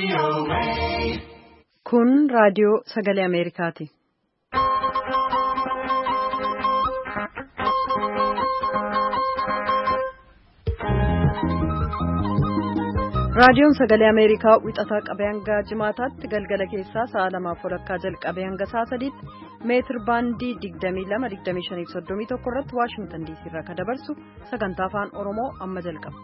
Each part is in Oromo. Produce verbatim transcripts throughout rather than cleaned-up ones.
Kun raadiyoo sagalee Ameerikaati. Raadiyoon sagalee Ameerikaa wixataa qabee hanga jimaataatti galgala keessaa sa'a lamaaf walakkaa jalqabee hanga sa'a sadiitti meetir baandii digdamii lama digdamii shanii fi soddomii tokko irratti Waashingtan diisii irraa kan dabarsu sagantaa afaan Oromoo amma jalqaba.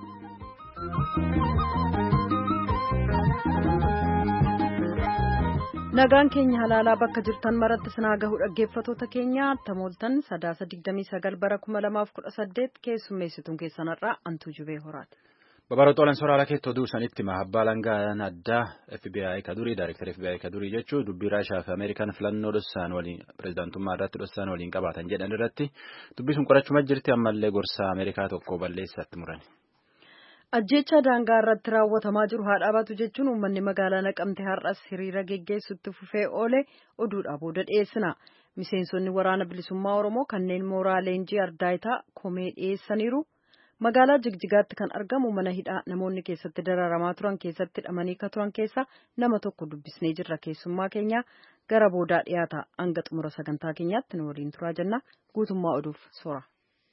Nagaan keenya halaalaa bakka jirtan maratti sinaa gahu dhaggeeffatoota keenya tamooltan sadaasa digdamii sagal bara kuma lamaaf kudha saddeet keessummeessituun keessanarraa Antuu Jubee Horaati. Babarootooleen sooraalaa keettoo duusanitti mahabbaa langaan addaa F B I kadurii Daayireektar F B I kadurii jechuun dubbii Raashaa fi Ameerikaan filannoo dhossaan waliin pirezidaantummaa irratti dhossaan waliin qabaatan jedhan irratti dubbisuun qorachuma jirti ammallee gorsaa Ameerikaa tokko balleessatti murani. Ajjeechaa daangaa irratti raawwatamaa jiru haa dhaabatu jechuun uummanni magaalaa Naqamtee har'as hiriira geggeessutti fufee oole oduudhaa booda dhiyeessina. Miseensonni waraana bilisummaa Oromoo kanneen mooraa leenjii Ardaayitaa komee dhiyeessaniiru. Magaalaa Jigjigaatti kan argamu mana hidhaa namoonni keessatti dararamaa turan keessatti hidhamanii ka turan keessa nama tokko dubbisnee jirra. Keessummaa keenya gara boodaa dhiyaata. Hanga xumura sagantaa keenyaatti nu waliin turaa jenna. Guutummaa oduuf soora.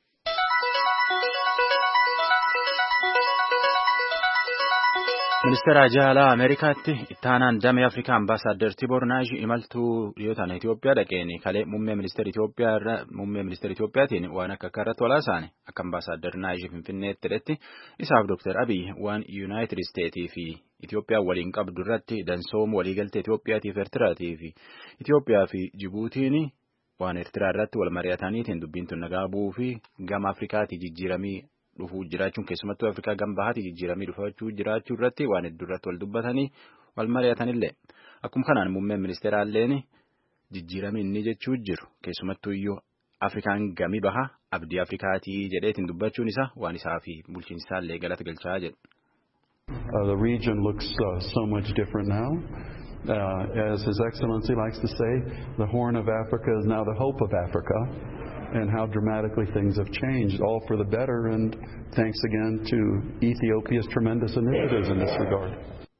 Ministeera Ajaalaa Ameerikaatti ittaanaan damee Afrikaa Ambaasaadder Tibor Naaji imaltuu dhiyootaan Itoophiyaa dhaqeen kalee muummee ministeera Itoophiyaa irra muummee ministeera Itoophiyaatiin waan akka akka irratti walaasaane akka Ambaasaadder Naaji Finfinneetti hidhetti isaaf Dooktar Abiy waan Yuunaayitid Isteetii fi Itoophiyaa waliin qabdu irratti dansoom waliigaltee Itoophiyaatiif Eertiraatii fi Itoophiyaa fi Jibuutiin waan Eertiraa irratti wal mari'ataniitiin dubbiin tun nagaa bu'uu fi gama Afrikaatii jijjiiramii dhufuu jiraachuun keessumattuu Afrikaa gambahaati jijjiiramii dhufachuu jiraachuu irratti waan hedduu irratti wal dubbatanii wal mari'atanillee akkuma kanaan muummeen ministeeraalleen jijjiiramii inni jechuu jiru keessumattuu iyyuu Afrikaan gamii baha abdii Afrikaatii jedheetiin dubbachuun isaa waan isaa fi bulchiinsaallee galata galchaa jedhu. The region looks uh, so much different now. Uh, as His Excellency likes to say, the Horn of Africa is now the hope of Africa. And how dramatically things have changed, all for the better, and thanks again to Ethiopia's tremendous initiatives in this regard.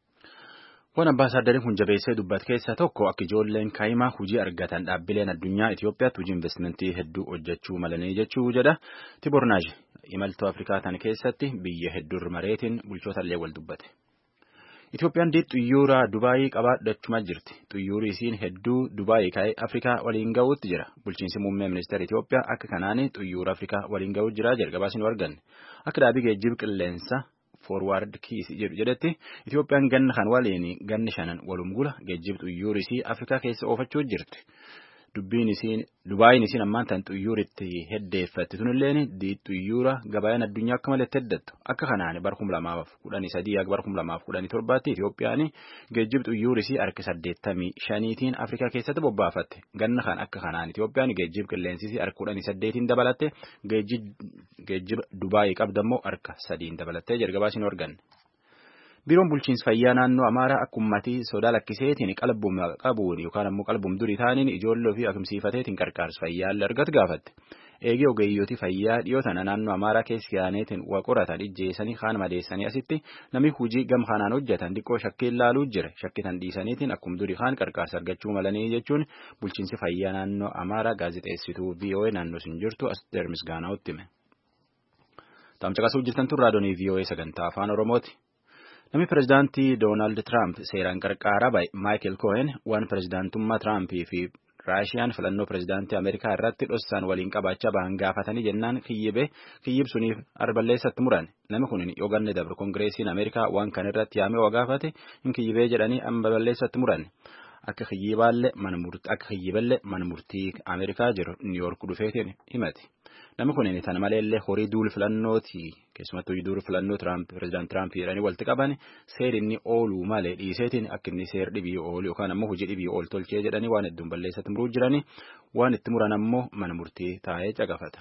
Waan ambaasaaddarii kun jabeessee dubbate keessaa tokko akka ijoolleen kaa'imaa hojii argatan dhaabbileen addunyaa Itoophiyaatti hojii investimentii hedduu hojjechuu malanii jechuu jedha. Tibor Naaji imaltuu Afrikaa tan keessatti biyya hedduu mareetiin bulchootallee wal dubbate. Itoophiyaan xiyyaara Dubaayii qabaadhachumaa jirti. Xiyyaarri isiin hedduu Dubaayii ka'ee Afrikaa waliin ga'uutti jira. Bulchiinsi muummee ministeera Itoophiyaa akka kanaan xiyyaara Afrikaa waliin ga'uutti jira jedha gabaasni arganne. Akka dhaabii geejjiba qilleensa Forward Keys jedhu jedhetti Itoophiyaan ganna kan waliin ganni shanan walum gula geejjiba xiyyaarri isii Afrikaa keessa oofachuu jirti. Dubbiin isiin Dubaayiin isiin ammaan tan xiyyaaritti heddeeffatte tunilleen xiyyaara gabayaan addunyaa akka malee heddattu akka kanaan bara kuma lamaaf kudhanii sadii akka bara kuma lamaaf kudhanii torbaatti Itoophiyaan geejjiba xiyyaarri isii harka saddeettamii shaniitiin Afrikaa keessatti bobbaafatte ganna kan akka kanaan Itoophiyaan geejjiba qilleensi isii harka kudhanii saddeetiin dabalatte geejjiba Dubaayii qabdammoo harka sadiin dabalattee jedha gabaasni arganne. Biiroon bulchiinsa fayyaa naannoo Amaaraa akka uummatii sodaa lakkiseetiin qalbuma qabuun yookaan ammoo qalbum durii taaniin ijoollee ofii akkamsiifateetiin qarqaarsa fayyaa argatu gaafatte. Eegee ogeeyyooti fayyaa dhiyootana naannoo Amaaraa keessa yaaneetiin waa qoratan ijjeessanii kaan madeessanii asitti namni hojii gam kanaan hojjetan xiqqoo shakkii ilaaluu jira. Shakkitan dhiisaniitiin akkuma durii kaan qarqaarsa argachuu malanii jechuun bulchiinsi fayyaa naannoo Amaaraa gaazexeessituu V O A naannoo sun jirtu Asteer Misgaanaa'utti hime. Tamcaqasuu jirtan tun raadiyoo V O A sagantaa afaan Oromooti. Namni pirezidaantii Doonaald Tiraamp seeraan qarqaaraa bahe Maayikel Koohen waan pirezidaantummaa Tiraampii fi Raashiyaan filannoo pirezidaantii Ameerikaa irratti dhossaan waliin qabaachaa bahan gaafatanii jennaan kiyyibe kiyyibsuniif arballeessatti muran. Namni kun yoo ganne dabre Kongireesiin Ameerikaa waan kan irratti yaamee waa gaafate hin kiyyibee jedhanii arballeessatti muran. Akka kiyyibaallee mana murtii akka kiyyiballee mana murtii Ameerikaa jiru Niiyork dhufeetiin himate. Namni kun inni tan maleellee horii duul filannooti keessumattuu duul filannoo Tiraamp pirezidaant Tiraamp jedhanii walitti qaban seerri inni ooluu malee dhiiseetiin akka inni seer dhibii oolu yookaan ammoo hojii dhibii ool tolchee jedhanii waan hedduun balleessatti muruu jiranii waan itti muran ammoo mana murtii taa'ee caqafata.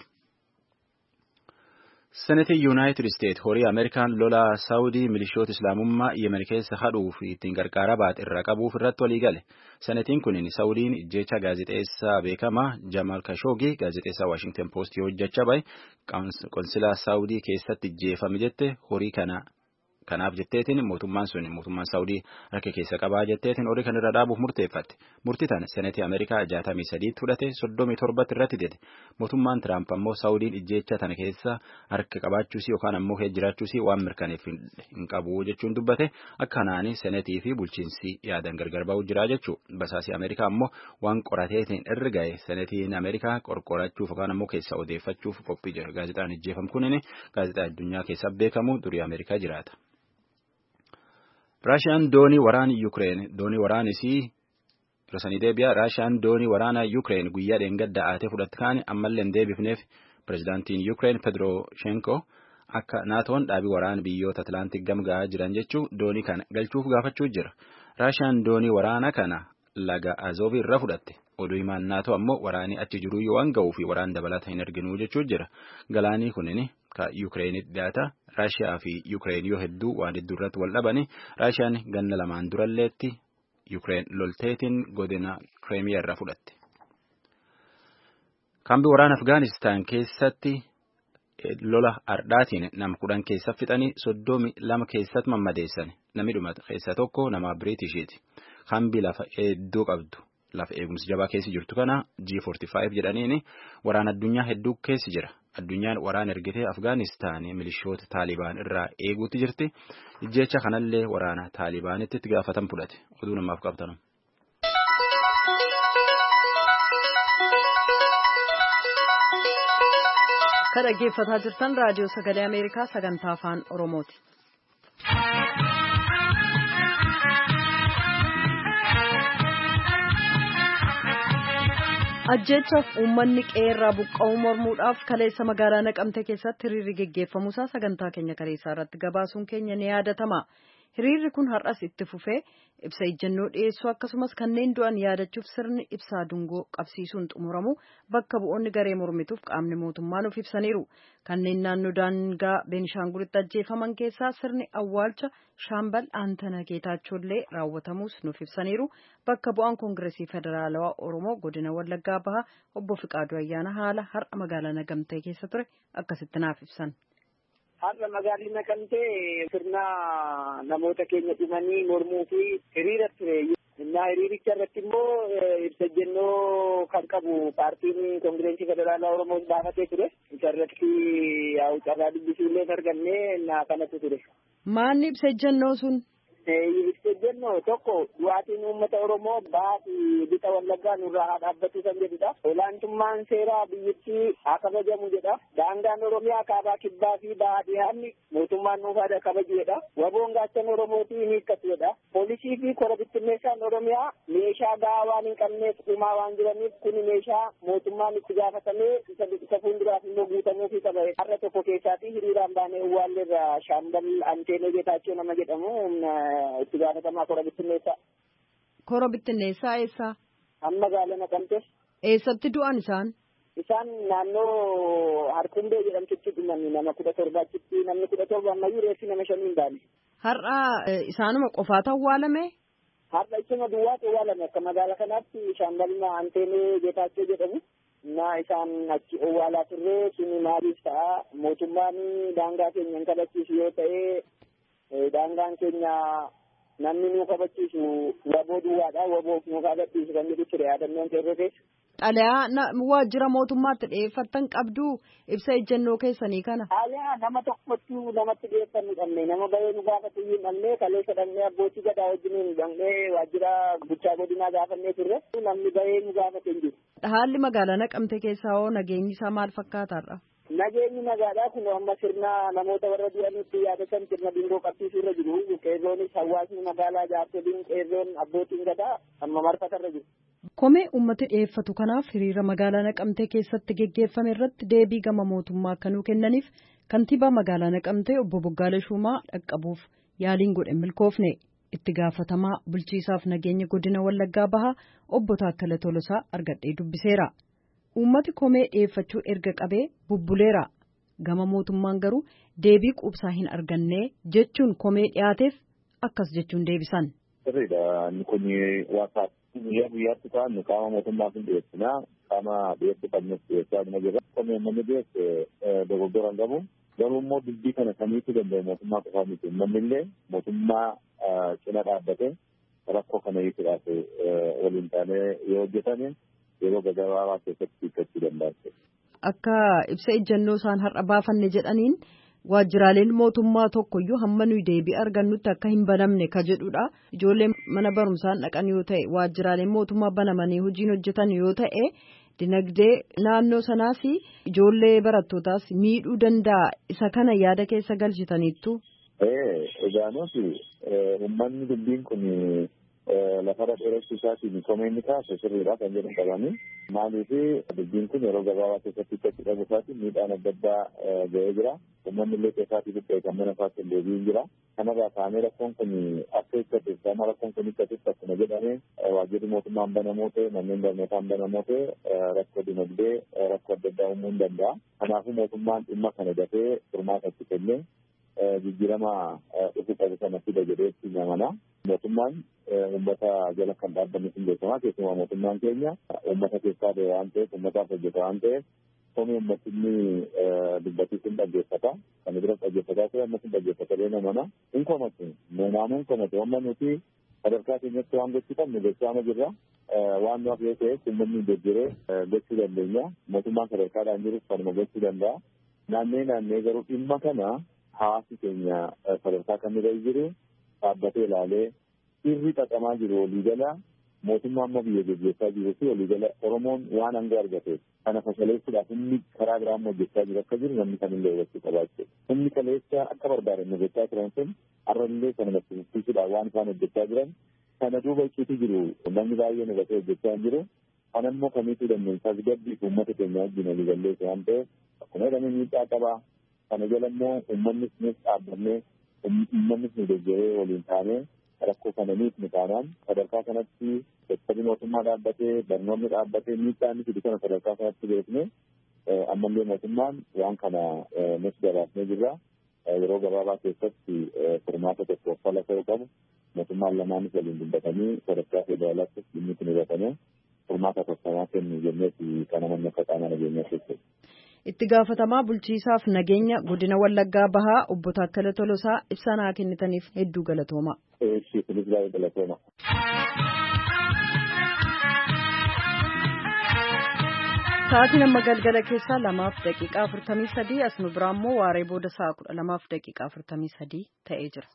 Seneetii Yuunaayitid Isteet horii Ameerikaan lola Saawudii milishoota Islaamummaa Yemen keessa hadhuu fi ittiin qarqaara baate irraa qabuuf irratti walii gale. Seneetiin kun Saawudiin ijjecha gaazexeessaa beekamaa Jamal Khashoggi gaazexeessaa Washington Post hojjechaa bahe qonsilaa Saawudii keessatti ijjeefame jette horii kana Kanaaf jetteetiin mootummaan sun mootummaan Saawudii harka keessa qabaa jetteetiin horii kanarra dhaabuuf murteeffatte. Murtii tana seneetii Ameerikaa jaatamii sadiitti fudhate soddomii torbatti irratti dide. Mootummaan Tiraamp ammoo Saawudiin ijjeecha tana keessa harka qabaachuusii yookaan ammoo jiraachusii waan mirkaneef hin qabu jechuun dubbate akka kanaanii seneetii fi bulchiinsi yaadan gargar ba'uu jira jechuudha. Basaasii Ameerikaa ammoo waan qorateetiin irra ga'e seneetiin Ameerikaa qorqorachuuf yookaan ammoo keessa odeeffachuuf qophii jira. Gaazexaan ijjeefam kunin gaazexaa addunyaa keessa beekamu durii Ameerikaa jiraata. Raashiyaan doonii waraana Yuukireen doonii waraanisii Rosanii deebi'a. Raashiyaan doonii waraana Yuukireen guyyaa dheengadda aatee fudhatte kaani ammallee hin deebifneef pirezidaantiin Yuukireen Pedrooshenko akka naatoon dhaabii waraana biyyoota Atlaantik gamga'aa jiran jechuun doonii kana galchuuf gaafachuu jira. Raashiyaan doonii waraana kana laga Azoobii irra fudhatte. Oduu himaan naatoo ammoo waraanii achi jiruu yoo waan ga'uu fi waraan dabalata hin arginu jechuu jira. Galaanii kunin ka Yuukireenitti dhiyaata. Raashiyaa fi Yuukireen yoo hedduu waan hedduu irratti wal dhabani. Raashiyaan ganna lamaan duralleetti Yuukireen lolteetiin godina Kireemiyaa irraa fudhatte. Kaambii waraana Afgaanistaan keessatti lola ardhaatiin nama kudhan keessa fixanii soddomi lama keessatti mammadeessan. Namni dhumate keessa tokko nama Biriitishiiti. Kaambii lafa hedduu qabdu. Lafa eegumsi jabaa keessa jirtu kana G forty-five jedhaniini waraana addunyaa hedduu keessa jira. Addunyaan waraana ergitee Afgaanistaanii milishoota Taalibaan irraa eeguutti jirti. Ijjeecha kanallee waraana Taalibaanitti itti gaafatan fudhate. Oduu namaaf qabatan. Kan dhaggeeffataa jirtan raadiyoo sagalee Ameerikaa sagantaa afaan Oromooti. Ajjeechaaf uummanni qeerraa buqqa'uu mormuudhaaf kaleessa magaalaa Naqamtee keessatti hiriirri geggeeffamuusaa sagantaa keenya kaleessaa irratti gabaasuun keenya ni yaadatama. Hiriirri kun har'as itti fufee ibsa ejjennoo dhiyeessuu akkasumas kanneen du'an yaadachuuf sirni ibsaa dungoo qabsiisuun xumuramu bakka bu'oonni garee mormituuf qaamni mootummaa nuuf ibsaniiru. Kanneen naannoo daangaa Beenishaangulitti ajjeefaman keessaa sirni awwaalcha Shaambal Aantanaa Geetaachollee raawwatamuus nuuf ibsaniiru. Bakka bu'aan Koongireesii Federaalawaa Oromoo godina Wallaggaa Bahaa obbo Fiqaaduu Ayyaana haala har'a magaalaa Naqamtee keessa ture akkasitti naaf ibsan. Har'a magaalli Naqamtee sirna namoota keenya dhumanii mormuu fi hiriira ture. Innaa hiriiricha irratti immoo ibsa ejjennoo kan qabu paartiin Koongireesii Federaalaa Oromoo baafatee ture. Isa irratti yaa'u carraa dubbisuullee hin arganne innaa kanatu ture. Maanni ibsa ejjennoo sun? Ibsa ejjennoo tokko du'aatiin uummata Oromoo baasii bixa Wallaggaa nurraa haa dhaabbatu kan jedhudha. Olaantummaan seeraa biyyattii haa kabajamu jedha. Daangaan Oromiyaa kaabaa kibbaa fi bahaa dhiyaanni mootummaan nuuf haa kabaju jedha. Waboon gaachana Oromootii ni hiikkatu jedha. Poolisii fi kora bittinneessaan Oromiyaa meeshaa gahaa waan hin qabneef dhumaa waan jiraniif kuni meeshaa mootummaan itti gaafatamee isa fuulduraaf immoo guutamuufii qaba. Har'a tokko keessaatii hiriiraan baanee Uwwaalleerraa Shaambal Anteenee Geetaachoo nama jedhamu itti gaafatamaa kora bittinneessaa. Kora bittinneessaa eessaa? Amma magaalaa Naqamtee. Eessatti du'an isaan? Isaan naannoo Harkumbee jedhamtutti dhumanii nama kudha torbaachitti namni kudha torba ammayyuu reeffi nama shanii hin baane. Har'a isaanuma qofaatu awwaalame? Har'a isuma duwwaatu awwaalame akka magaalaa kanaatti Shaambal Anteenee Geetaachoo jedhamu. Na isaan achi awwaalaa turre suni maaliif ta'a mootummaan daangaa keenya hin kabachiisu yoo ta'e daangaan keenya namni nu kabachiisu waboo duwwaadha waboo nu kabachiisu kan jedhu ture yaadannoon keerroo keessa. Xalayaa waajjira mootummaatti dhiyeeffattan qabdu ibsa ejjennoo keessanii kana. Xalayaa nama tokkotti namatti dhiyeeffannu dhabne nama bahee nu gaafatu hin dhabne kaleessa dhabne abbootii gadaa wajjiniin dhabne waajjira bulchaa godinaa gaafannee turre namni bahee nu gaafate hin jiru. Haalli magaalaa Naqamtee keessaa hoo nageenyi isaa maal fakkaataarra? Nageenyi nagaadhaa kun amma sirna namoota warra du'anitti yaadatan sirna dungoo qabsiisuu irra jiru. Qeerroonis hawaasni magaalaa jaarsoliin qeerroon abbootiin gadaa amma marfatarra jiru. Komee uummati dhiyeeffatu kanaaf hiriira magaalaa Naqamtee keessatti geggeeffame irratti deebii gama mootummaa akkanuu kennaniif kantiibaa magaalaa Naqamtee obbo Boggaalee Shumaa dhaqqabuuf yaaliin godhe milkoofne. Itti gaafatamaa bulchiisaaf nageenya godina Wallaggaa Bahaa obbo Taakkala Tolosaa argadhee dubbiseera. Uummati komee dhiyeeffachuu erga qabee bubbuleera. Gama mootummaan garuu deebii quubsaa hin arganne jechuun komee dhiyaateef akkas jechuun deebisan. Sirriidha. Inni kun waasaa guyyaa guyyaatti ta'an qaama mootummaa hin dhiyeessinaa qaama dhiyeessu qabnes dhiyeessaa jira. Komee namni dhiyeesse dogoggora hin qabu. Garuu immoo dubbii kana kamiitu danda'u mootummaa qofaa miti. Uummanni illee mootummaa cina dhaabbatee rakkoo kana hiikuudhaaf waliin taanee yoo hojjetame yeroo gabaabaa keessatti hiikkachuu danda'a. Akka ibsa ejjennoo isaan har'a baafanne jedhaniin waajjiraaleen mootummaa tokkoyyuu hamma nuyi deebii argannutti akka hin banamne ka jedhudha. Ijoolleen mana barumsaan dhaqan yoo ta'e waajjiraaleen mootummaa banamanii hojiin hojjetan yoo ta'e dinagdee naannoo sanaa fi ijoollee barattootaas miidhuu danda'a. Isa kana yaada keessa galchitaniittu. Egaa nuti uummanni dubbiin kun lafarra dheeressuu isaatiin komeenni kaase sirriidha kan jedhu qabanii maaliif dubbiin kun yeroo gabaabaa keessatti itti dhabu isaatiin miidhaan adda addaa ga'ee jira. Uummanni illee keessaatii buqqee kan mana isaatti illee deebiin jira. Kanarraa kaanee rakkoon kun akka itti sama rakkoon kun itti akkuma jedhame waajjirri mootummaan banamoo ta'e manneen barnootaan banamoo ta'e rakkoo dinagdee rakkoo adda addaa uumuu hin danda'a. Kanaafuu mootummaan dhimma kana dafee furmaata itti kennee jijjiirama dhufu qabu sana fida jedheetti namana. Mootummaan uummata jala kan dhaabbanni sun beekamaa keessumaa mootummaan keenya uummata keessaa ba'e waan ta'eef uummataaf hojjeta waan ta'eef komii uummatinni dubbatii sun dhaggeeffata. Kana bira dhaggeeffataa ta'e amma sun dhaggeeffata beena mana hin komatu. Naannoon komatu amma nuti sadarkaa keenyatti waan gochuu qabnu gochaa jirra. Waan nuuf yoo ta'e uummanni jijjiiree gochuu dandeenya. Mootummaan sadarkaadhaan jiru kanuma gochuu danda'a. Naannee naannee garuu dhimma kana hawaasni keenya sadarkaa kamirra jiru dhaabbatee ilaalee sirrii xaxamaa jiru waliigala mootummaa amma biyya gaggeessaa jiru fi waliigala Oromoon waan hanga argate kana fashaleessuudhaaf inni karaa biraa amma hojjechaa jiru akka jiru namni kamillee hubachuu qabaachuu. Inni kaleessa akka barbaadan hojjechaa turan sun har'allee kana maddisiisuudhaan waan isaan hojjechaa jiran kana duuba icciitii jiru namni baay'een hubatee hojjechaa jiru. Kana immoo kamiitu dandeessaas gabbii uummata keenya wajjin waliigallee waan ta'eef akkuma jedhame miidhaa qabaa. Kana jala immoo uummanni sunis dhaabbannee uummanni sun deeggaree waliin taanee rakkoo kana miidhni taanaan sadarkaa kanatti dadhabbii mootummaa dhaabbatee barnoonni dhaabbatee miidhaan fidu kana sadarkaa kanatti beekne ammallee mootummaan waan kana nuti gabaasnee jirra. Yeroo gabaabaa keessatti furmaata tokko fala ta'uu qabu mootummaan lamaanis waliin dubbatanii sadarkaa federaalaatti dhimmi kun hubatamee furmaata tokkomaa kennu jenneeti kana namni akka qaama nageenyaa keessatti. Itti gaafatamaa bulchiisaaf nageenya godina Wallaggaa Bahaa obbo Taakkala Tolosaa ibsa naa kennitaniif hedduu galatooma. Eeshi kunis baay'ee galatooma. Sa'aatiin amma galgala keessaa lamaaf daqiiqaa afurtamii sadii as nu biraa immoo waaree booda sa'a kudha lamaaf daqiiqaa afurtamii sadii ta'ee jira.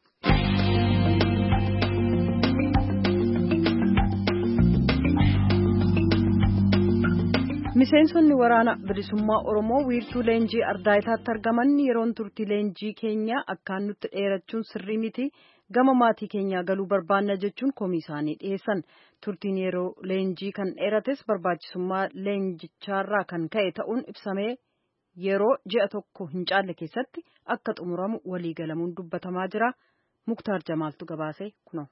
Miseensonni waraana bilisummaa Oromoo wiirtuu leenjii Ardaayitaatti argaman yeroon turtii leenjii keenya akkaan nutti dheerachuun sirrii miti gama maatii keenyaa galuu barbaanna jechuun komii isaanii dhiyeessan. Turtiin yeroo leenjii kan dheerates barbaachisummaa leenjichaarraa kan ka'e ta'uun ibsamee yeroo ji'a tokko hin caalle keessatti akka xumuramu waliigalamuun dubbatamaa jira. Muktaar Jamaaltu gabaasee kunoo.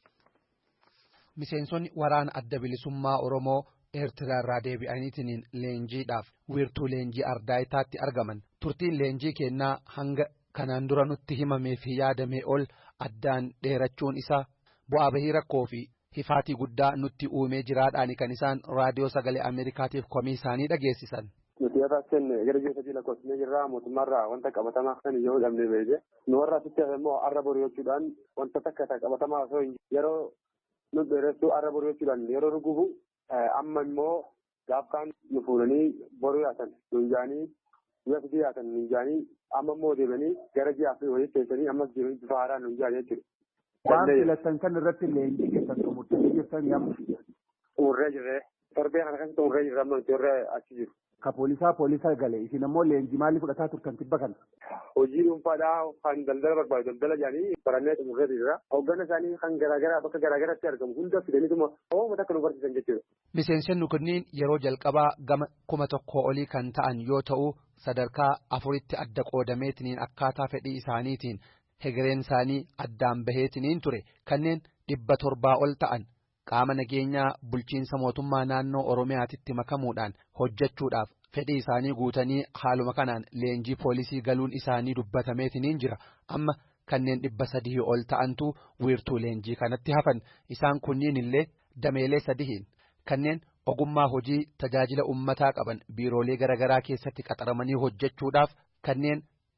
Miseensonni waraana adda bilisummaa Oromoo Eertiraarraa deebi'aniitiin leenjiidhaaf wiirtuu leenjii Ardaayitaatti argaman turtiin leenjii kennaa hanga kanaan dura nutti himamee fi yaadamee ol addaan dheerachuun isaa bu'aa bahii rakkoo fi hifaatii guddaa nutti uumee jiraadhaani kan isaan raadiyoo sagalee Ameerikaatiif komii isaanii dhageessisan. Nuti yeroo asin gara ji'a sadii lakkoofsinee jirra mootummaarraa wanta qabatamaa kan yoo dhabnee beekne nu warra asitti immoo arra bori'achuudhaan wanta takka qabatamaa osoo yeroo nu dheeressuu arra bori'achuudhaan yeroo nu gubu. Amma immoo gaafkaan nu fuudhanii boruu yaatan nuun jaanii guyyaa sadii yaatan nuun jaanii amma immoo deemanii gara ji'aa fi wayii keessanii ammas deemanii bifa haaraan nuun jaanii jechuudha. Waan filattan kan irratti leenjii keessan xumurtanii jirtan yamma. Xumurree jirree torbee kana kan xumurree jirra amma nuti warra achi jiru. Ka poolisaa poolisaa gale isin ammoo leenjii maalii fudhataa turtan tibba kana? Hojii dhuunfaadhaa kan daldala barbaadu daldala jaanii barannee xumurree jirra. Hoggana isaanii kan garaagaraa bakka garaagaraatti argamu hunda fidaniituma oomata akka nu barsiisan jechuudha. Miseensonni kunniin yeroo jalqabaa gama kuma tokko olii kan ta'an yoo ta'u sadarkaa afuritti adda qoodameetiniin akkaataa fedhii isaaniitiin hegereen isaanii addaan baheetiniin ture kanneen dhibba torbaa ol ta'an qaama nageenyaa bulchiinsa mootummaa naannoo Oromiyaatitti makamuudhaan hojjechuudhaaf fedhii isaanii guutanii haaluma kanaan leenjii poolisii galuun isaanii dubbatameetiniin jira amma kanneen dhibba sadii ol ta'antu wiirtuu leenjii kanatti hafan isaan kunniin illee dameelee sadihiin kanneen ogummaa hojii tajaajila ummataa qaban biiroolee garaagaraa keessatti qaxaramanii hojjechuudhaaf kanneen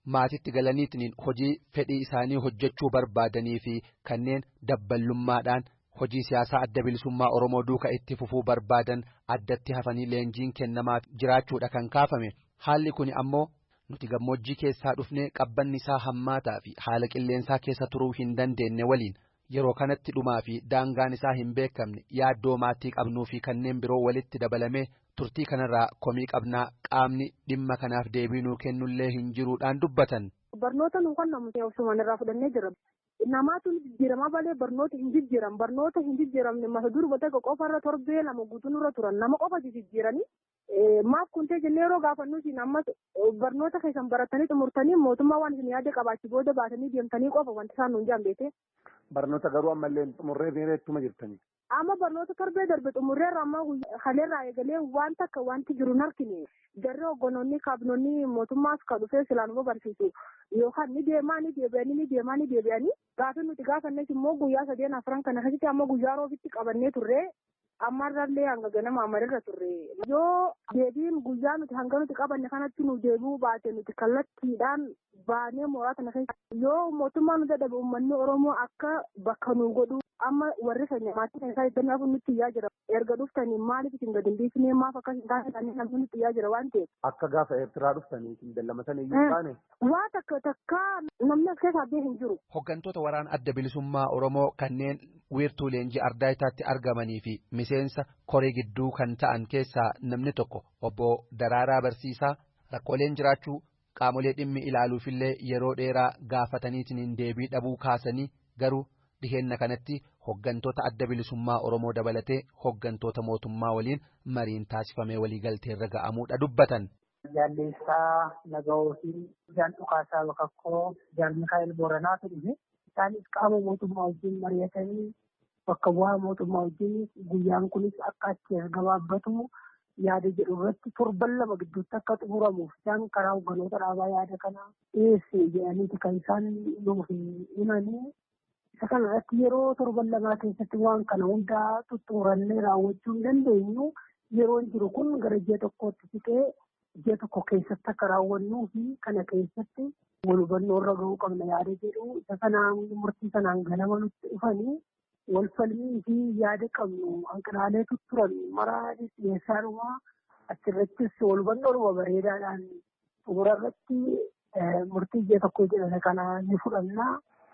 maatitti galaniitiin hojii fedhii isaanii hojjechuu barbaadanii fi kanneen dabballummaadhaan hojii siyaasaa adda bilisummaa Oromoo duuka itti fufuu barbaadan addatti hafanii leenjiin kennamaa jiraachuudha kan kaafame. Haalli kun ammoo nuti gammoojjii keessaa dhufnee qabbanni isaa hammaataa fi haala qilleensaa keessa turuu hin dandeenye waliin yeroo kanatti dhumaa fi daangaan isaa hin beekamne yaaddoo maatii qabnuu fi kanneen biroo walitti dabalamee turtii kanarraa komii qabnaa qaamni dhimma kanaaf deebii nuu kennullee hin jiruudhaan dubbatan. Barnoota nu kan namni obsumaan irraa fudhannee jira. Namaatu jijjiiramaa balee barnoota hin jijjiiran barnoota hin jijjiiramne mata durba ta'e qofarra torbee lama guutuunirra turan nama qofa jijjiiranii maaf kuntee jennee yeroo gaafannuuti ammas barnoota keessan baratanii xumurtanii mootummaa waan isin yaada qabaachi booda baatanii deemtanii qofa wanti isaan nuun jaambeete. Barnoota garuu ammallee xumurree miireettuma jirtanii. Amma barnoota torbee darbe xumurreerra amma haleerraa eegalee waan takka wanti jiru hin argine garee hoggantoonni kaabinoonni mootummaas kan dhufee silaanuma barsiisu yookaan ni deemaa ni deebi'anii ni deemaa ni deebi'anii gaafa nuti gaafannes immoo guyyaa sadeen afran kana keessatti amma guyyaa roobitti qabannee turre ammarrallee hanga ganama amarra turre yoo deebiin guyyaa nuti hanga nuti qabanne kanatti nu deebi'uu baate nuti kallattiidhaan baanee mooraa kana keessa yoo mootummaa nu dadhabe uummanni Oromoo akka bakka nu godhu amma warri keenya maatii kan isaa iddoo nutti iyyaa jira erga dhuftanii maaliif isin gadi hin dhiisnee maaf akkas hin taane kanneen namni nutti iyyaa jira waan ta'eef. Akka gaafa Eertiraa dhuftanii isin dallamatanii iyyuu taane. Waa takka takka namni as keessaa bee hin jiru. Hoggantoota waraana adda bilisummaa Oromoo kanneen wiirtuu leenjii Ardaayitaatti argamanii fi miseensa koree gidduu kan ta'an keessaa namni tokko obbo Daraaraa Barsiisaa rakkooleen jiraachuu qaamolee dhimmi ilaaluufillee yeroo dheeraa gaafataniitiin deebii dhabuu kaasanii garuu dhiheenna kanatti hoggantoota adda bilisummaa Oromoo dabalatee hoggantoota mootummaa waliin mariin taasifamee waliigalteerra ga'amuudha dubbatan. Jaalleessaa Nagahoo fi Jaan Dhukaasaa Bakakkoo Jaan Mikaa'el Booranaatu dhufe isaanis qaama mootummaa wajjin mari'atanii bakka bu'aa mootummaa wajjin guyyaan kunis akka achi gabaabbatu yaada jedhu irratti torban lama gidduutti akka xumuramuuf isaan karaa hoggantoota dhaabaa yaada kana dhiyeesse jedhaniiti kan isaan nuuf himanii. Isa kana irratti yeroo torban lamaa keessatti waan kana hundaa xumurannee raawwachuu hin dandeenyu yeroon jiru kun gara ji'a tokkootti siqee ji'a tokko keessatti akka raawwannuu fi kana keessatti wal hubannoo irra gahuu qabna yaada jedhu isa kanaan murtii sanaan ganama nutti dhufanii wal falmii fi yaada qabnu hanqinaalee turan maraa dhiyeessaadhuma achirrattis wal hubannoo bareedaadhaan xumura irratti murtii ji'a tokko jedhame kana ni fudhannaa.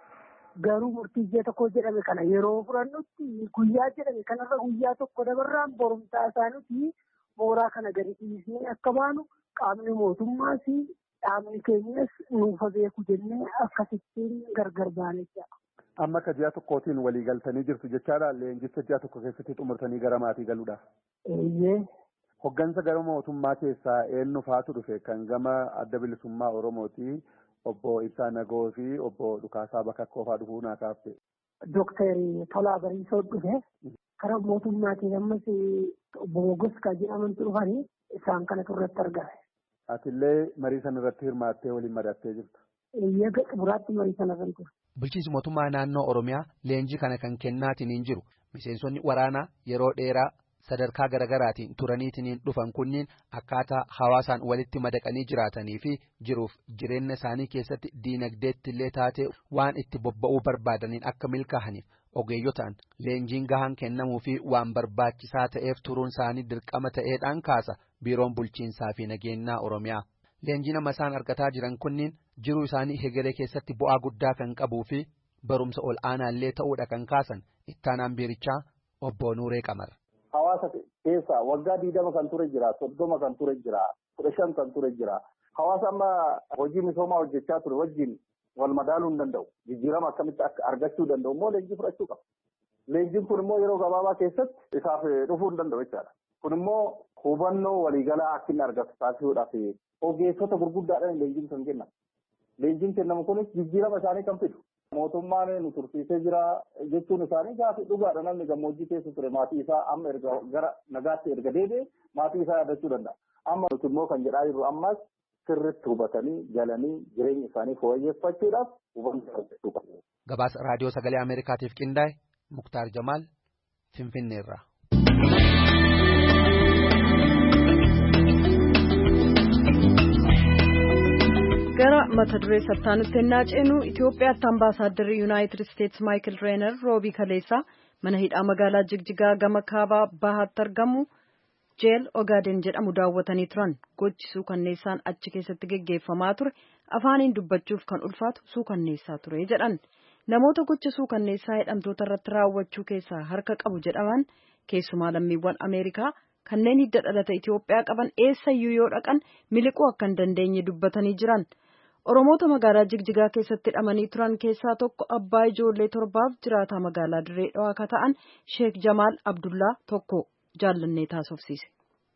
Garuu murtii ji'a tokko jedhame kana yeroo fudhannutti guyyaa jedhame kanarra guyyaa tokko dabarraan borumtaa isaaniitii mooraa kana gadi dhiisnee akka baanu qaamni mootummaa fi dhaabni keenyas nuufa beeku jennee akkasittiin gargar baanechaa. Amma akka ji'a tokkootiin walii galtanii jirtu jechaadha leenjicha ji'a tokko keessatti xumurtanii gara maatii galuudha. Eeyyee. Hoggansa gara mootummaa keessaa eenyu faatu dhufe kan gama adda bilisummaa Oromooti. Obbo Ibsaa Nagahoo fi obbo Dhukaasaa Bakakkoo fa'aa dhufuu naa kaafte. Dooktarri Tolaa Bariisoo dhufe karaa mootummaatiin ammas obbo Mogoskaa jedhamantu dhufanii isaan kanatu irratti argame. Atillee marii sana irratti hirmaattee waliin mari'attee jirtu. Eeyyaga xumuraatti marii sana irratti ture. Bulchiinsi mootummaa naannoo Oromiyaa leenjii kana kan kennaatiin hin jiru. Miseensonni waraanaa yeroo dheeraa sadarkaa garaagaraatiin turaniitiin dhufan kunniin akkaataa hawaasaan walitti madaqanii jiraatanii fi jiruuf jireenya isaanii keessatti diinagdeetti illee taatee waan itti bobba'uu barbaadaniin akka milkaa'aniif ogeeyyotaan leenjiin gahaan kennamuu fi waan barbaachisaa ta'eef turuun isaanii dirqama ta'eedhaan kaasa biiroon bulchiinsaa fi nageenyaa Oromiyaa. Leenjii nama isaan argataa jiran kunniin jiruu isaanii hegeree keessatti bu'aa guddaa kan qabuu fi barumsa ol aanaallee ta'uudha kan kaasan ittaanaan biirichaa obbo Nuuree Qamar. Hawaasa keessa waggaa digdama kan ture jira, soddoma kan ture jira, kudha shan kan ture jira. Hawaasa amma hojii misoomaa hojjechaa ture wajjin wal madaaluu hin danda'u. Jijjiirama akkamitti akka argachuu danda'u immoo leenjii fudhachuu qaba. Leenjiin kun immoo yeroo gabaabaa keessatti isaaf dhufuu hin danda'u jechaadha. Kun immoo hubannoo waliigalaa akka inni argatu taasisuudhaaf ogeessota gurguddaadhaan leenjiin kan kennamu. Leenjiin kennamu kunis jijjiirama isaanii kan fidu. Mootummaan nu tursiisee jira jechuun isaanii gaafa dhugaadha namni gammoojjii keessa ture maatii isaa amma erga gara nagaatti erga deebi'e maatii isaa yaadachuu danda'a. Amma nuti immoo kan jedhaa jirru ammas sirriitti hubatanii galanii jireenya isaanii fooyyeffachuudhaaf hubannoo argachuu qabu. Gabaasa raadiyoo sagalee Ameerikaatiif qindaa'e Muktaar Jamaal Finfinneerraa. gara mata duree sattaanutti ennaa ceenu Itoophiyaatti ambaasaadarri Yuunaayitid Isteets Maayikil Reener roobii kaleessaa mana hidhaa magaalaa Jigjigaa gama kaabaa bahaatti argamu jeel Ogaaden jedhamu daawwatanii turan. Gochi suukanneessaan achi keessatti geggeeffamaa ture afaaniin dubbachuuf kan ulfaatu suukanneessaa ture jedhan. Namoota gocha suukanneessaa hidhamtoota irratti raawwachuu keessaa harka qabu jedhaman keessumaa lammiiwwan Ameerikaa kanneen hidda dhalata Itoophiyaa qaban eessayyuu yoo dhaqan miliquu akka hin dandeenye dubbatanii jiran. Oromoota magaalaa Jigjigaa keessatti hidhamanii turan keessaa tokko abbaa ijoollee torbaaf jiraataa magaalaa Dirree Dhawaa akka ta'an Sheek Jamaal Abdullaa tokko jaallannee taasofsiise.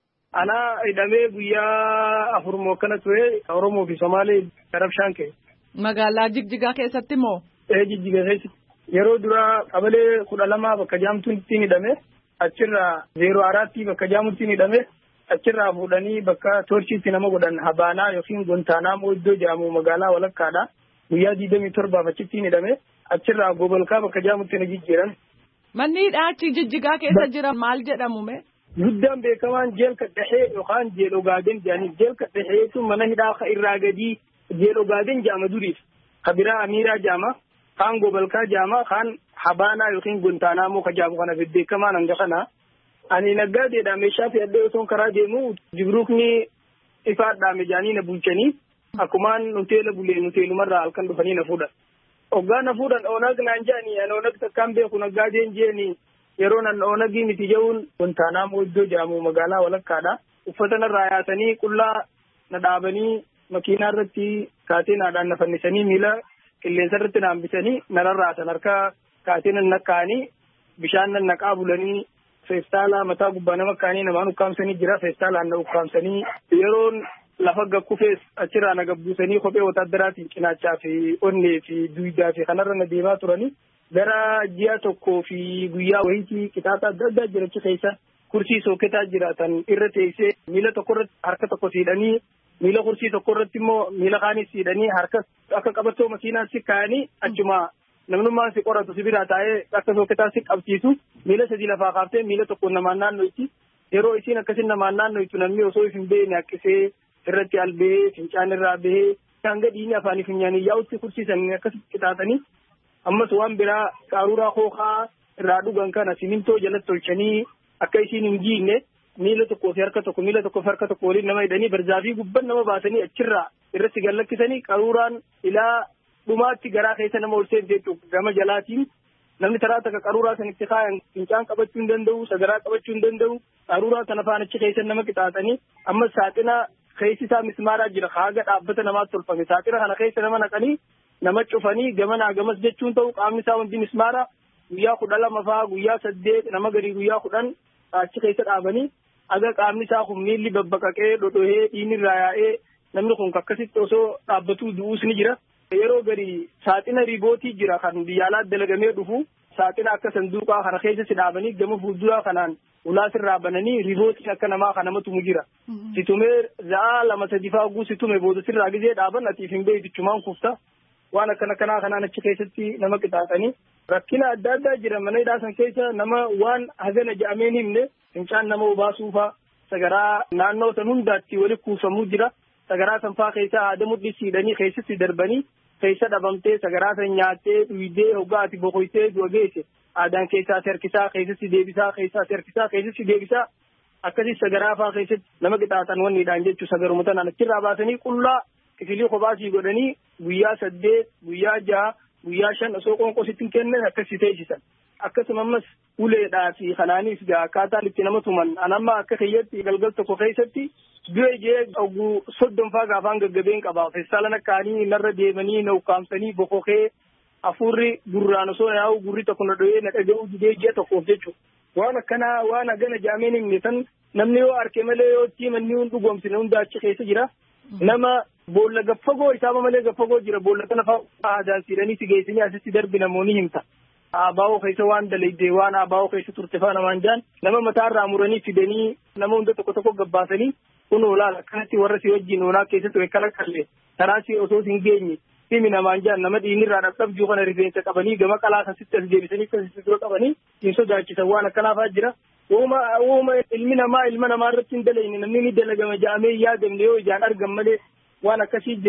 Anaa hidhamee guyyaa afur moo akkana ture Oromoo fi Somaalee Arabshaan ka'e. Magaalaa Jigjigaa keessatti moo? Ee Jigjigaa keessatti. Yeroo duraa qabalee kudha lamaa bakka jaamtuun ittiin hidhame. Achirraa zeeroo araatti bakka jaamutti hidhame achirraa fuudhanii bakka torchiitti nama godhan Habaanaa yookiin Gontaanaamoo iddoo jedhamu magaalaa walakkaadha. Guyyaa digdamii torbaaf achitti hidhame achirraa Gobolkaa bakka jaamutti na jijjiiran. Manni hidhaa achi Jijjigaa keessa jira maal jedhamu mee? Guddaan beekamaan jeel kadhahee yookaan jeel Ogaaden jedhanii jeel kadhahee sun mana hidhaa irraa gadii jeel Ogaaden jedhama duriif. Kabiraa Amiiraa jedhama. Kaan Gobolkaa jedhama kaan Habaanaa yookiin Gontaanaamoo kajaabu kana beekamaan hanga kana. Ani naggaadeedha meeshaa fe'adhee osoo karaa deemu jibruukni ifaadhaa mejaanii na bulchanii akkumaan nuteela bulee nuteelumarraa halkan dhufanii na fuudhan. Hoggaa na fuudhan oonag naan jedhanii ani oonag takkaan beeku naggaadeen jeeni yeroo nan oonagii miti jehuun Gontaanaamoo iddoo jedhamu magaalaa walakkaadha. Uffata narraa yaasanii qullaa na dhaabanii makiinaa irratti kaateenaadhaan na fannisanii miila qilleensa irratti na hambisanii na rarraasan harka kaateen nakkaanii bishaan nan naqaa bulanii feestaalaa mataa gubbaa nama kaanii namaan ukkaamsanii jira feestaalaan na ukkaamsanii yeroon lafa gakkufees achirraa na gabbuusanii kophee wotaadaraatiin cinaachaa fi onnee fi duwidaa fi kanarra na deemaa turanii gara ji'a tokkoo fi guyyaa wayitii kitaaba adda addaa jirachi keessa kursii sooketaa jiraatan irra teessee miila tokkorratti harka tokko siidhanii miila kursii tokkorratti immoo miila kaanis siidhanii harka akka qabattoo makiinaatti kaa'anii achuma namnummaan si qoratu si biraa taa'ee akka sooketaa si qabsiisu miila sadii lafaa kaaftee miila tokkoon namaan naanno'itti yeroo isiin akkasin namaan naanno'itu namni osoo hin beekne akkisee irratti albee fincaan irraa bahee hanga dhiigni afaanii funyaanii yaa'utti kursiisanii akkasitti qixaatanii ammas waan biraa qaruuraa hookaa irraa dhugan kana simintoo jalatti tolchanii akka isiin hin jiinne miila tokkoo fi harka tokko miila tokkoo fi harka tokko waliin nama hidhanii barzaafii gubban nama baasanii achirraa irratti gallakkisanii qaruuraan ilaa dhumaatti garaa keessa nama ol seenteetu gama jalaatiin namni taraa takka qaruuraa sanitti kaayan fincaan qabachuu hin danda'u sagaraa qabachuu hin danda'u qaruuraa sana faana achi keessa nama qixaatanii ammas saaxina keessi isaa mismaaraa jira haaga dhaabbata namaatti tolfame saaxina kana keessa nama naqanii nama cufanii gamanaa gamas jechuun ta'u qaamni isaa hundi mismaaraa guyyaa kudha lama fa'aa guyyaa saddeet nama garii guyyaa kudhan achi keessa dhaabanii aga qaamni isaa kun miilli babbaqaqee dhodhohee dhiigni irraa yaa'ee namni kun akkasitti osoo dhaabbatuu du'uus ni jira. Yeroo garii saaxina ribootii jira kan biyyaalaa dalagamee dhufu saaxina akka sanduuqaa kana keessa si dhaabanii gama fuulduraa kanaan ulaa sirraa bananii ribootiin akka namaa kana tumu jira. Situmee za'aa lama sadi fa'aa guu situme booda sirraa gizee dhaaban atiif hin beektichumaan kufta waan akkana kanaa kanaan achi keessatti nama qixaatanii rakkina adda addaa jira mana hidhaa san keessa nama waan hagana ja'ameen himne fincaan nama obaasuufaa sagaraa naannoo san hundaatti walitti kuufamuu jira. Sagaraa sanfaa keessa aadamu dhisiidhanii keessatti darbanii keessa dhabamtee sagaraa san nyaattee dhuydee hoggaa ati boqoytee du'a geesse aadaan keessaa harkisaa keessatti deebisaa keessaa harkisaa keessatti deebisaa akkasii sagaraa fa'aa keessatti nama qixaatan wanniidhaan jechuun sagaruma tanaan achirraa baasanii qullaa kifilii kophaasii godhanii guyyaa saddeet guyyaa jaha guyyaa shan osoo qoonqositti hin kennan akkasii teessisan. Akkasuma ammas uleedhaa fi kanaanis gaa akkaataan itti nama tuman anamma akka kiyyatti galgal tokko keessatti du'e jee oguu soddomfaa gaafaan gaggabeen qaba feestaalan akkaanii narra deemanii na ukkaamsanii bokokee hafuurri gurraan osoo yaa'u gurri tokko na dho'ee na dhaga'uu didee ji'a tokkoof jechuudha. Waan akkanaa waan hagana jaameen himne san namni yoo arke malee yoo itti manni hun dhugoomsine hunda achi keessa jira. Nama boolla gaffagoo isaama malee gaffagoo jira boolla kana fa'aa aadaan siidhanii si geessanii asitti darbi namoonni himta. Abaa'oo keessa waan dalaydee waan abaa'oo keessa turte faana waan jaan nama mataarraa muranii fidanii nama hunda tokko tokko gabbaasanii kun olaal akkanatti warra si wajjin olaa keessa ture kala kallee karaa si osoo hin geenye simi namaan jaan nama dhiinirraa dhabdhabjuu kana rifeensa qabanii gama qalaa akkasitti as deebisanii akkasitti dura qabanii hin sodaachisan waan akkanaafaa jira. Uuma uuma ilmi namaa ilma namaa irratti hin dalayne namni ni dalagama jaamee yaadamne yoo ijaan argan malee waan akkasii jira.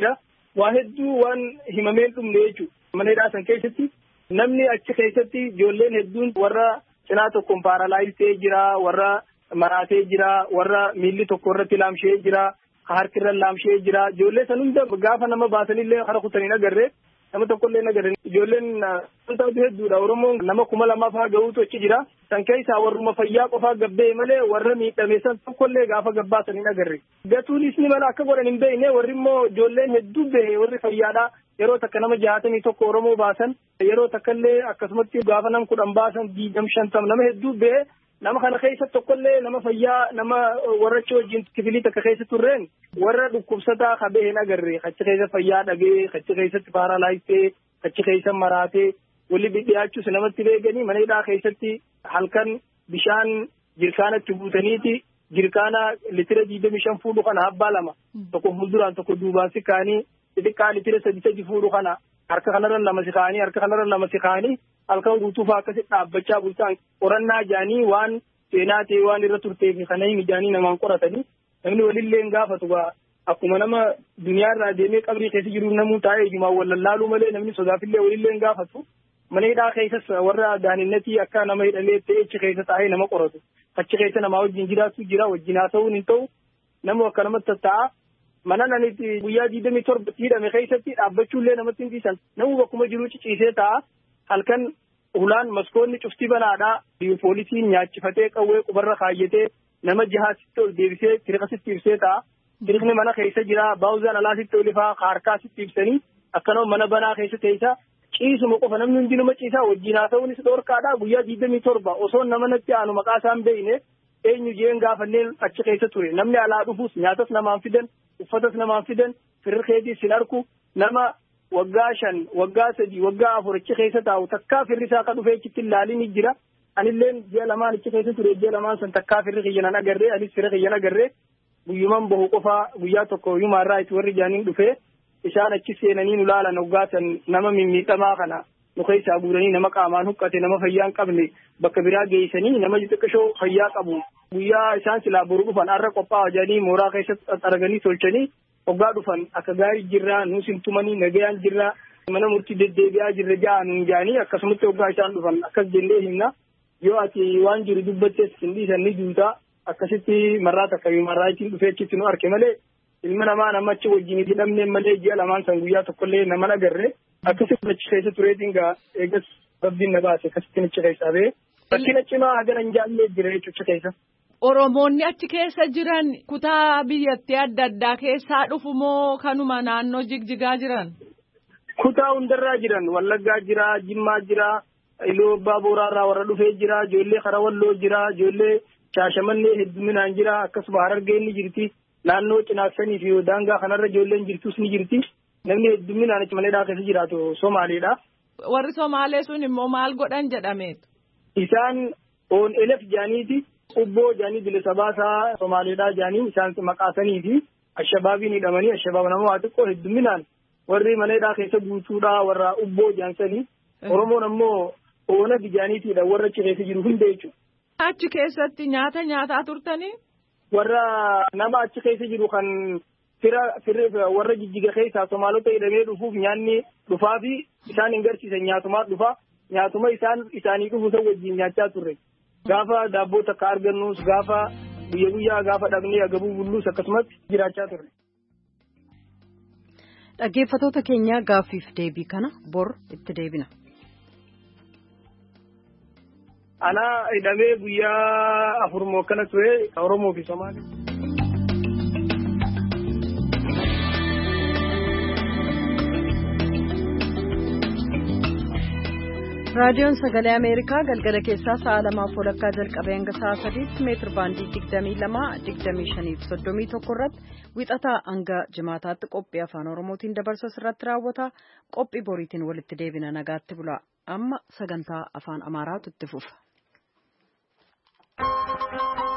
waa hedduu waan himameen dhumne jechuudha. Mana hidhaa san keessatti namni achi keessatti ijoolleen hedduun warra cinaa tokkoon paaralaayisee jira, warra maraatee jira, warra miilli tokko irratti laamshee jira, harki irra laamshee jira. Ijoollee san hunda gaafa nama baasanillee hara kutanii agarree nama tokkollee agarree ijoolleen wantoota hedduudha. Oromoon nama kuma lamaa fa'aa gahuutu achi jira. San keessaa warruma fayyaa qofaa gabbee malee warra miidhame san tokkollee gaafa gabbaasanii agarre. Gatuunis ni mala akka godhan hin beekne warri immoo ijoolleen hedduu bahe warri fayyaadhaa yeroo takka nama jaatamii tokko Oromoo baasan yeroo takkallee akkasumatti gaafa nam kudhan baasan diigam shantam nama hedduu bahe nama kana keessa tokkollee nama fayyaa nama warra achi wajjin kifilii takka keessa turreen warra dhukkubsataa kabee hin agarre achi keessa fayyaa dhabee achi keessatti paaralaayisee achi keessa maraatee walli dhiyaachuus namatti beekanii mana hidhaa keessatti halkan bishaan jirkaanatti guutaniiti jirkaana litira digdamii shan fuudhu kana habbaa lama tokko fuulduraan tokko duubaan si kaanii xixiqqaa litira sadi sadi fuudhu kana harka kanarra lama si kaanii harka kanarra lama si kaanii halkan guutuufaa akkasitti dhaabbachaa bultaan qorannaa jaanii waan seenaa ta'e waan irra turtee fi kana hin jaanii namaan qoratanii namni walillee hin gaafatu akkuma nama duniyaarraa deemee qabrii keessa jiru namuu taa'ee ijumaan wal lallaaluu malee namni sodaafillee walillee hin gaafatu. Mana hidhaa keessas warra gaaninnatii akka nama hidhamee ta'e achi keessa taa'ee nama qoratu. Achi keessa namaa wajjin jiraatu jira wajjin haa ta'uun hin ta'u namu akka namatti tatta'a. Mana nanitti guyyaa digdamii torba hidhame keessatti dhaabbachuullee namatti hin dhiisan. Namu bakkuma jiru ciciisee ta'a. Halkan ulaan maskoonni cufti banaadhaa. Poolisiin nyaachifatee qawwee qubarra kaayyatee nama jihaasitti ol deebisee tiriqasitti ibsee ta'a. Tiriqni mana keessa jira baawuzaan alaasitti olifaa harkaasitti ibsanii akkanuma mana banaa keessa teessa. Ciisuma qofa namni hundi nama ciisaa wajjin haa ta'uunis dhorkaadhaa guyyaa digdamii torba osoo nama natti aanu maqaa isaan beekne eenyu jeen gaafanneen achi keessa ture namni alaa dhufuus nyaatas namaan fidan uffatas namaan fidan firriqeetiis hin arku nama waggaa shan waggaa sadii waggaa afur achi keessa taa'u takkaa firri isaa akka dhufee achitti ilaalii ni jira anilleen ji'a lamaan achi keessa ture ji'a lamaan san takkaa firri kiyyanan agarree anis firri kiyyan agarree guyyuman bahu qofaa guyyaa tokko yumaarraa itti warri jaaniin dhufee isaan achi seenanii nu laalan hoggaatan nama mimmiidhamaa kana nu keessaa guuranii nama qaamaan huqqate nama fayyaa hin qabne bakka biraa geessanii nama xixiqqashoo fayyaa qabu guyyaa isaan silaa boru dhufan har'a qophaa'aa jedhanii mooraa keessatti arganii tolchanii hoggaa dhufan akka gaarii jirraa nuus hin tumanii nagayaan jirraa mana murtii deddeebi'aa jirra ja'a nuun jaanii akkasumatti hoggaa isaan dhufan akkas jennee himna yoo ati waan jiru dubbattes hin dhiisan ni duutaa akkasitti marraa takka marraa ittiin dhufee achitti nu arke malee. Ilma namaa nama achi wajjin hidhamne malee ji'a lamaan san guyyaa tokkollee nama agarre akkasitti achi keessa tureetiin gaa eegas rabbiin na baase akkasitti achi keessaa ba'e rakkina cimaa hagana hin jaallee jira jechuudha keessa. Oromoonni achi keessa jiran kutaa biyyattii adda addaa keessaa dhufu moo kanuma naannoo jigjigaa jiran? Kutaa hundarraa jiran Wallaggaa jira, Jimmaa jira, Iluu Abbaa Booraarraa warra dhufee jira, ijoollee Karawalloo jira, ijoollee Shaashamannee hedduminaan jira akkasuma Harargee ni jirti. Naannoo cinaaksanii fi daangaa kanarra ijoolleen jirtus ni jirti. Namni hedduminaan achi malee keessa jiraatu Somaaleedha. Warri Somaalee sun immoo maal godhan jedhameetu? Isaan oon elef jaaniiti. Ubboo jaanii bilisa baasaa Somaaleedhaa jaanii isaan maqaasanii fi ashabaabiin hidhamanii ashabaab nama waa xiqqoo hedduminaan warri maneedhaa keessa guutuudhaa warra ubboo jaansanii. Oromoon ammoo oona bijaaniitiidha warra achi keessa jiru hunda jechuudha. Achi keessatti nyaata nyaataa turtanii? Warra nama achi keessa jiru kan fira fira warra jijjiga keessaa Somaalota hidhamee dhufuuf nyaanni dhufaa fi isaan hin garsiisan nyaatumaa dhufa nyaatuma isaan isaanii dhufu san wajjin nyaachaa turre gaafa daabboo takka argannus gaafa guyyaa guyyaa gaafa dhabnee agabuu bulluus akkasumatti jiraachaa turre. Dhaggeeffattoota keenya gaaffiif deebii kana bor itti deebina. Ana hidhamee guyyaa afur moo kana ture Oromoo fi Somaalee. Raadiyoon Sagalee Ameerikaa galgala keessaa sa'a lamaaf walakkaa jalqabee hanga sa'a sadiitti meetir baandii digdamii lama digdamii shanii fi soddomii tokko irratti wixataa hanga jimaataatti qophii afaan Oromootiin dabarsu irratti raawwata. Qophii boriitiin walitti deebina nagaatti bula. Amma sagantaa afaan Amaaraatu itti fufa.